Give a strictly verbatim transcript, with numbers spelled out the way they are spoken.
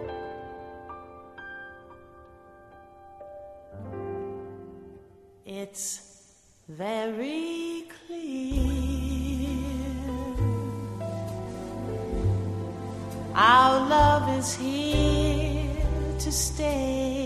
It's very clear our love is here to stay.